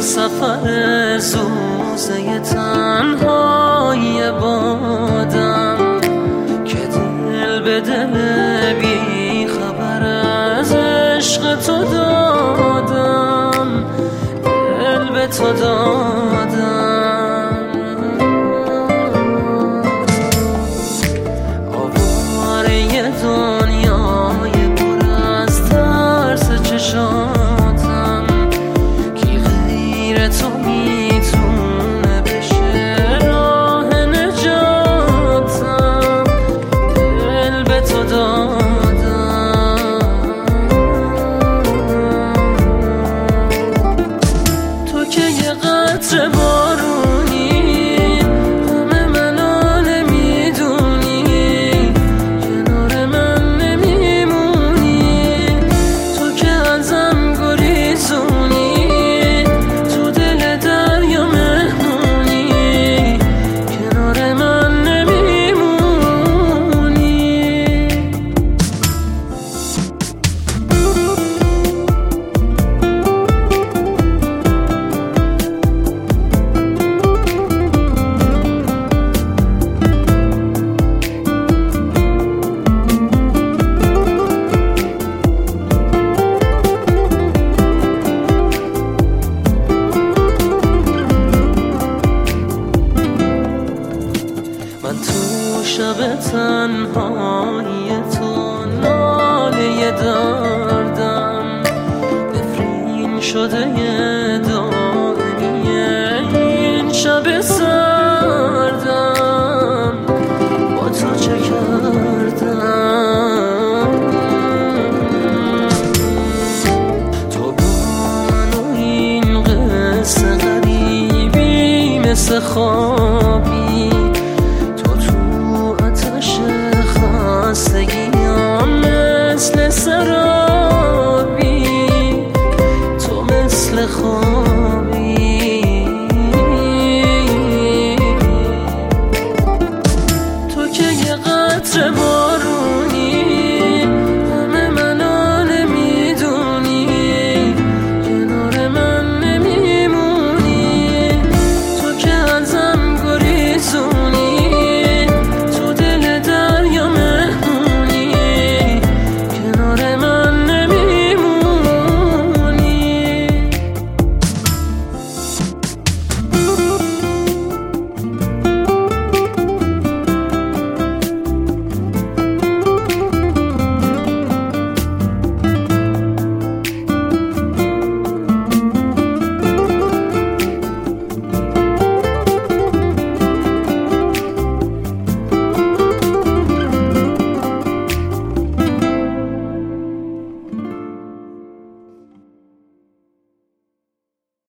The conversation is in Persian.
سفر زوزه تنهای بادم که دل به دل بی خبر از عشق تو دادم، دل به تو دادم. آواره دنیای پر از ترس چشاتم، کی غیر تو میتونه بشه راه نجاتم، دل به تو دادم. تو که یه قطره بارونی، همه منو نمیدونی، کنار من نمیمونی. تو که ازم گریزونی، تو دل دریا مهمونی، کنار من نمیمونی. من تو شب تنهایی تو ناله دردم، نفرین شده یه دائمی این شب سردم. با تو چه کردم؟ تو با من و این قصه غریبی مثل خوابی، خستگیام مثل سرابی، تو مثل خواب.